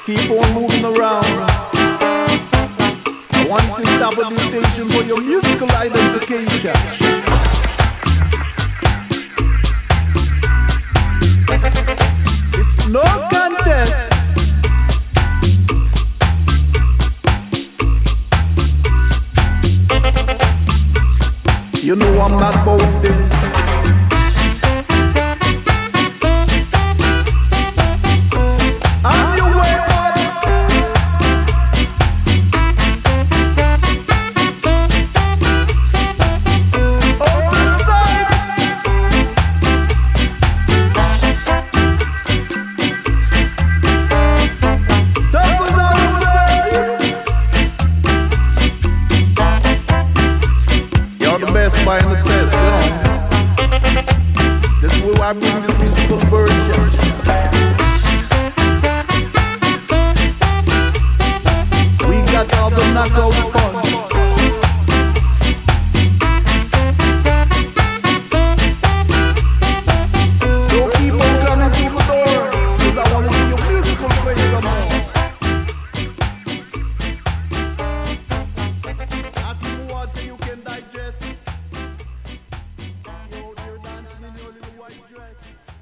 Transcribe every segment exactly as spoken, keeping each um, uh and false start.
Keep on moving around. I want to establish the station for your musical identification. It's no contest. You know I'm not boasting. I'm your way, bud. Out inside. Tough as outside. You're the best by the test, you know. This is where I bring this musical version. We got all the knockout punch. So keep on coming to the door, cause I wanna see your musical face some more. I think water you can digest. You out here dancing in your little white dress.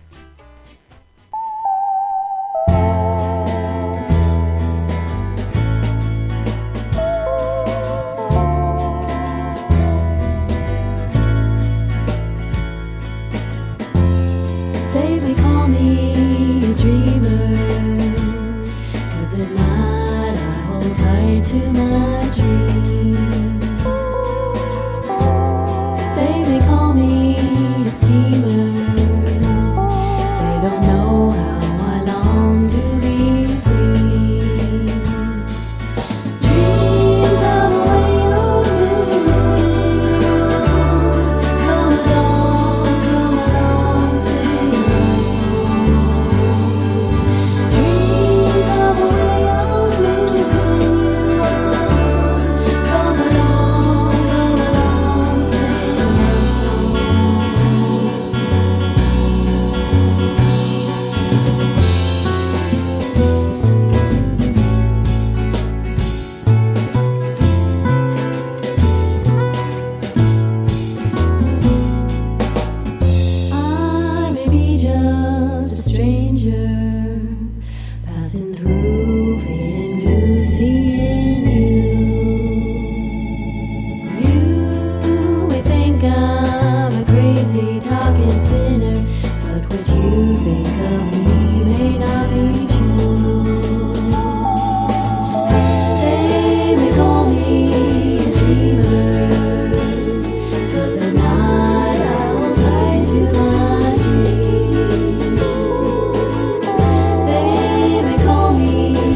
They may call me a dreamer, 'cause at night I hold tight to my dream. They may call me a schemer, they don't know how I long to be free. Dreams of a way over, come along, come along, sing my song. Dreams of a way over, come along, come along, sing my song. I may be just a stranger, passing through, feeling blue, seeing you. You may think I'm a crazy talking sinner, but what you think of me may not be true. They may call me a dreamer, 'cause at night I hold tight to my dreams. They may call me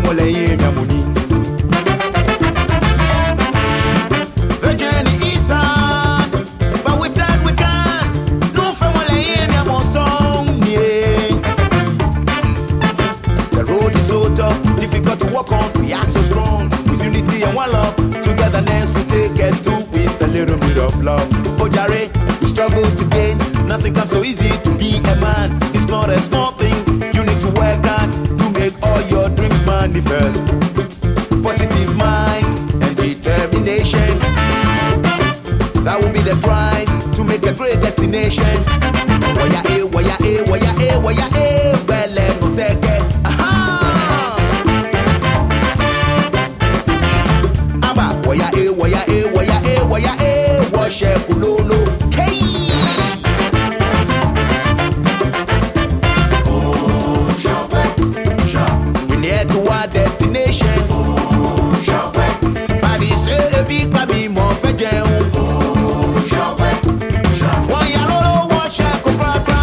famole ye namuni. The journey is hard, but we said we can. No famole ye namosong, yeah. The road is so tough, difficult to walk on. We are so strong, with unity and one love. Togetherness we take us through with a little bit of love. Oh Jare, we struggle to gain. Nothing comes so easy to be a man. It's not a small thing. You need to work hard to make all your dreams manifest. Positive mind and determination. That will be the drive to make a great destination. Waya eh, waya eh, waya eh, waya eh. Well, no second. Aha! Aba, waya eh, waya eh, waya eh, waya eh. Wash eh, kulolo. Hey! To our destination. Oh, Shawwe. Body say a big baby more for jail. Oh, Shawwe. Why you don't watch a cobra?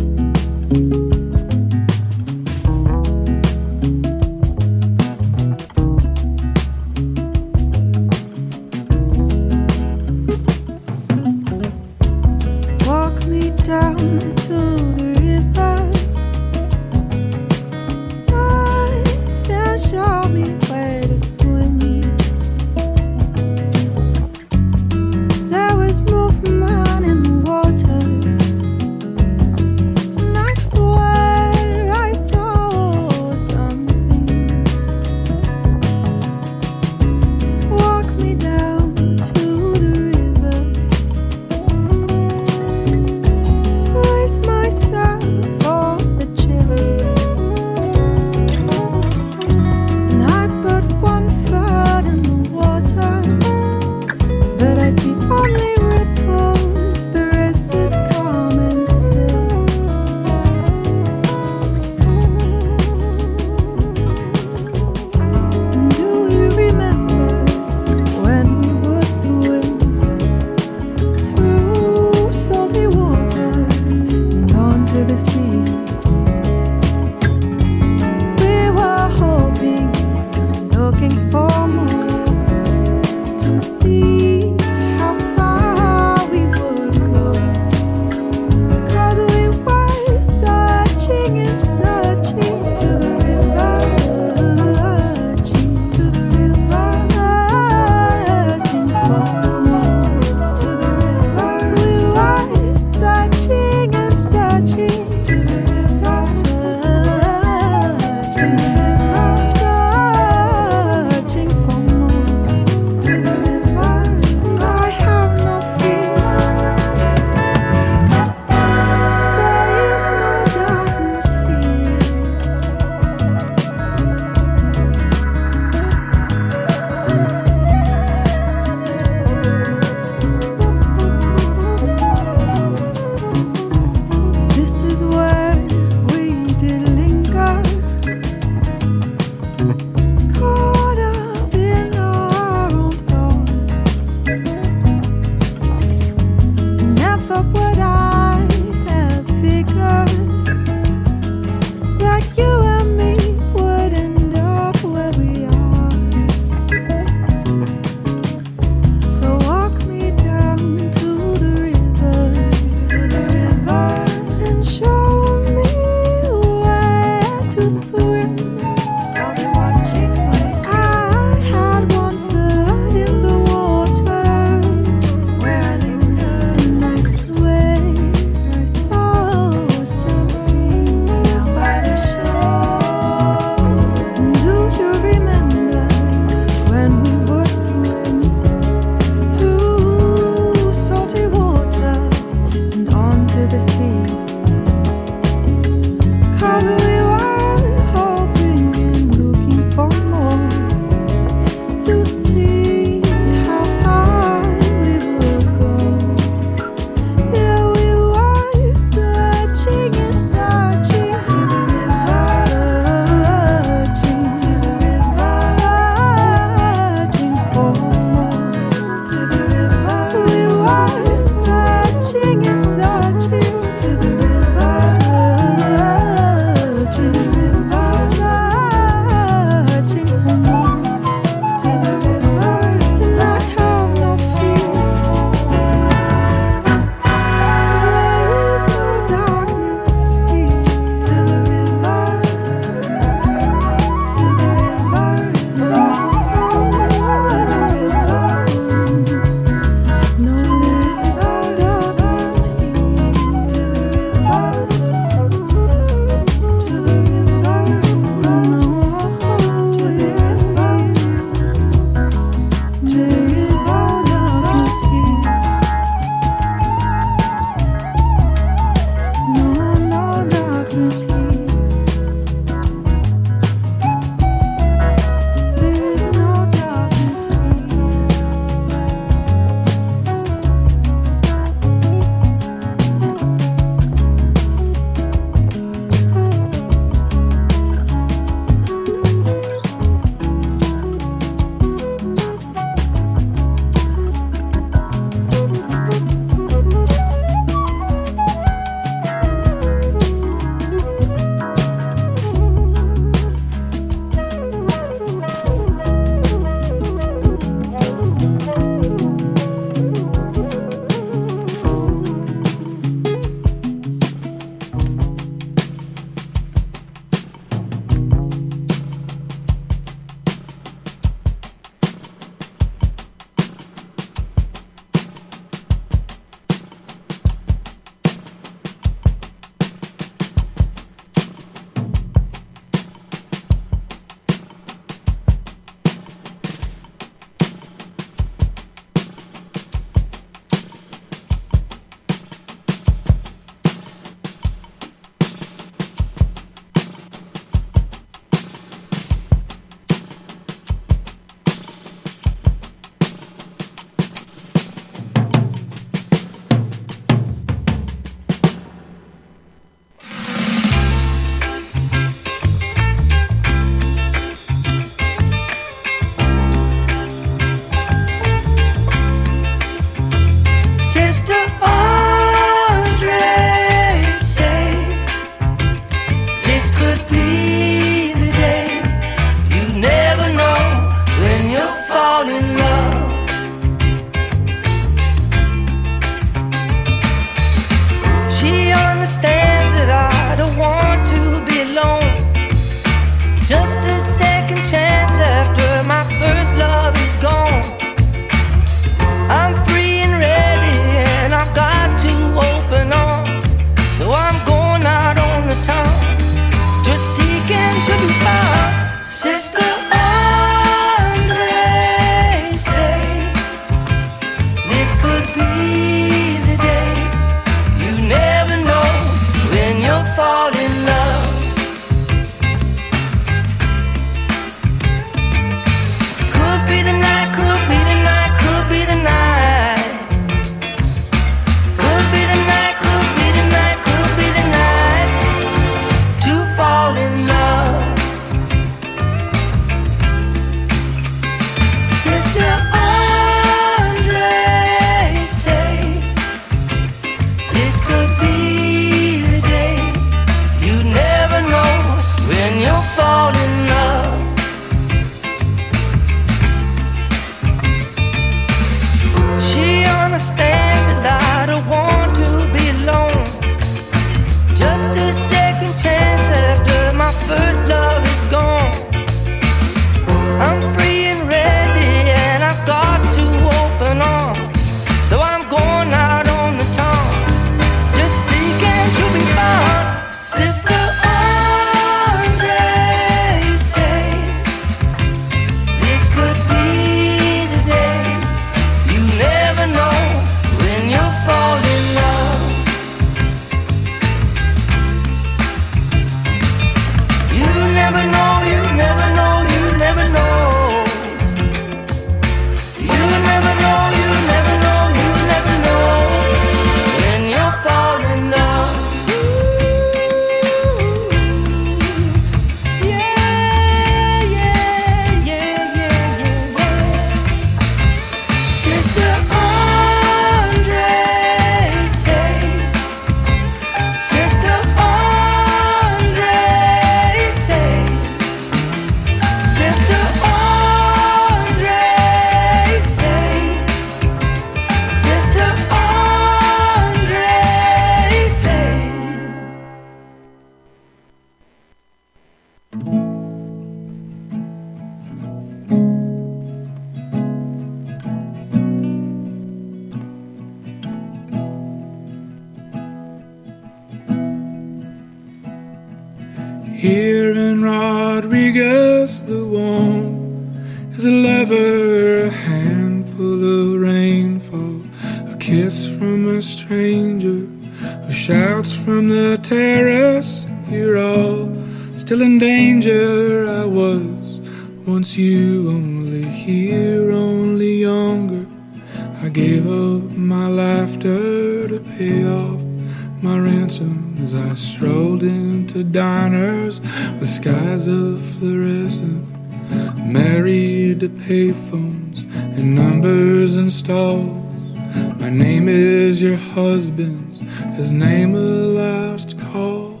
Rodriguez, the one is a lover, a handful of rainfall, a kiss from a stranger who shouts from the terrace, you're all still in danger. I was once you, only here, only younger. I gave up my laughter to pay off my ransom as I strolled into diners with skies of fluorescent, married to payphones and numbers and stalls. My name is your husband's, his name a last call.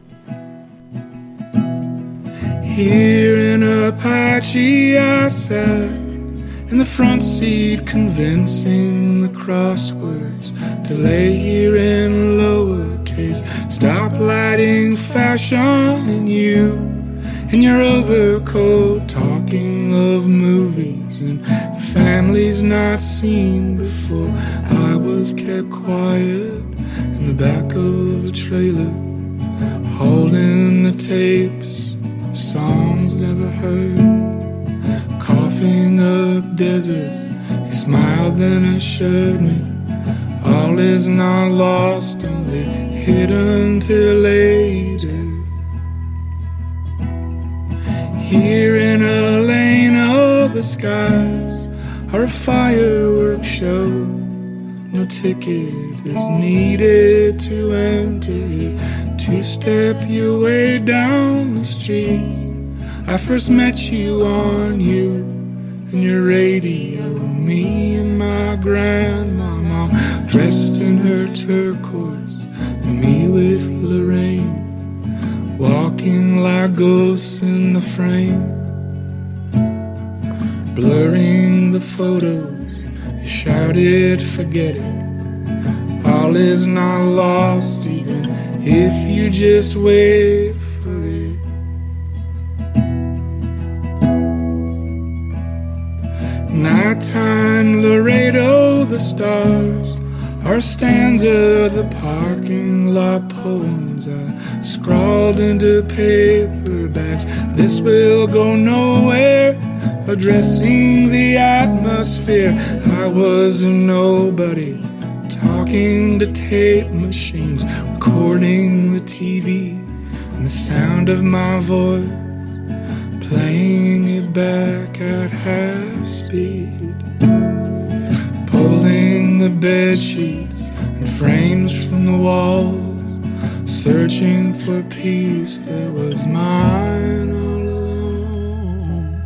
Here in Apache I sat in the front seat, convincing the crosswords to lay here in lowercase. Stop lighting fashion and you in your overcoat, talking of movies and families not seen before. I was kept quiet in the back of a trailer, holding the tapes of songs never heard. Coughing up desert, he smiled then assured me all is not lost, only hidden till later. Here in Elena, the skies are a fireworks show. No ticket is needed to enter. Two-step your way down the street. I first met you on you and your radio. Me and my grandmama dressed in her turquoise, and me with Lorraine walking like ghosts in the frame, blurring the photos. You shouted, forget it, all is not lost, even if you just wait for it. Nighttime Laredo, the stars are a stanza of the parking lot poems I scrawled into paperbacks. This will go nowhere, addressing the atmosphere. I was a nobody, talking to tape machines, recording the T V and the sound of my voice, playing it back at half speed, pulling the bed sheets and frames from the walls, searching for peace that was mine all along.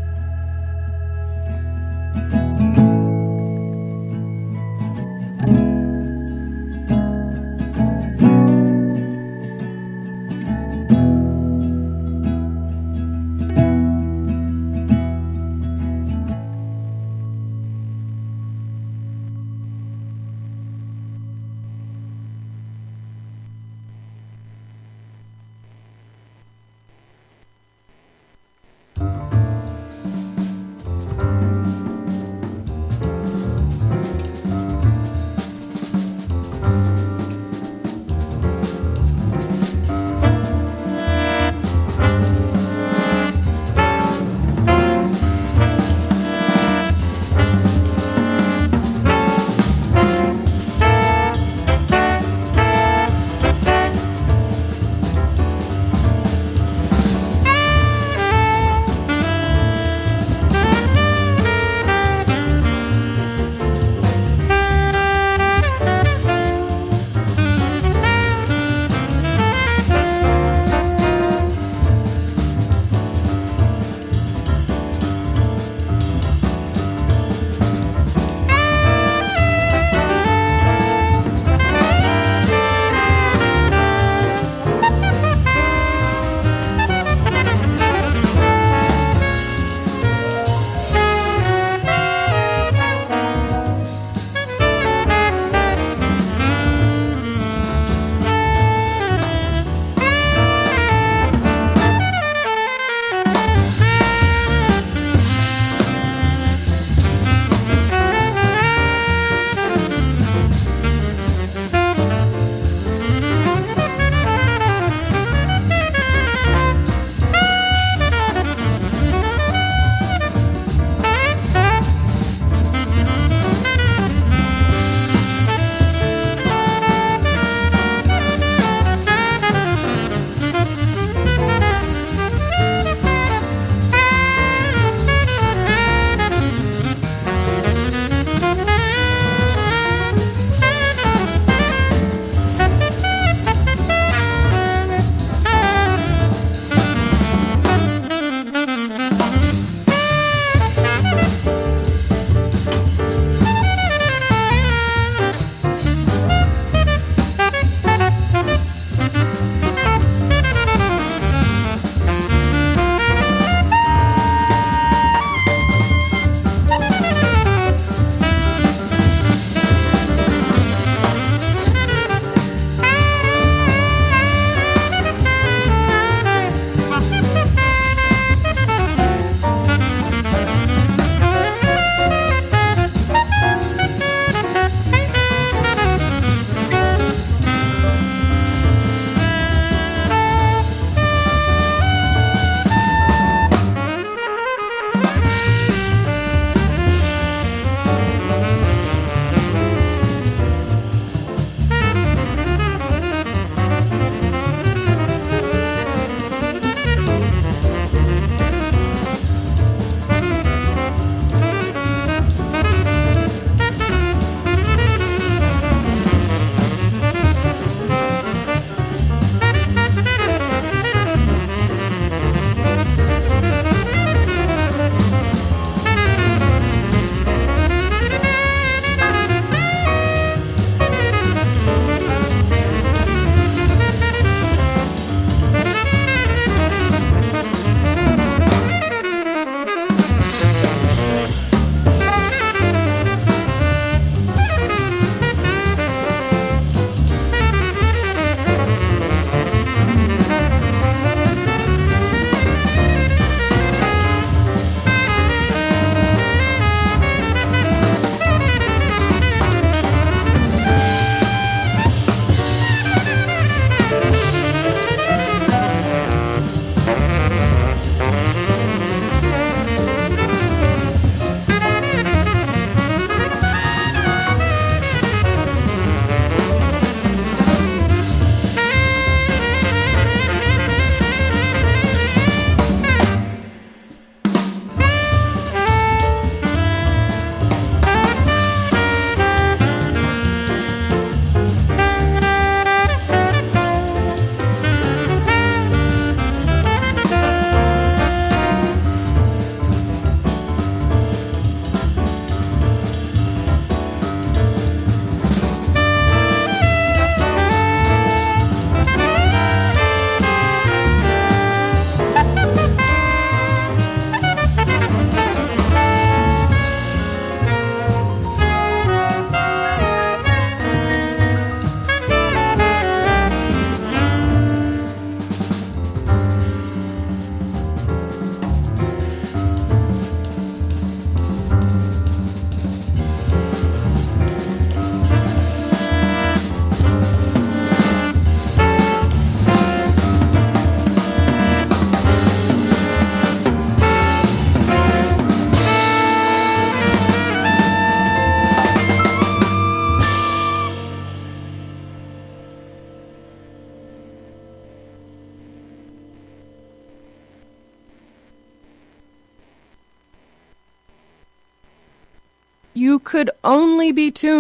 could only be tuned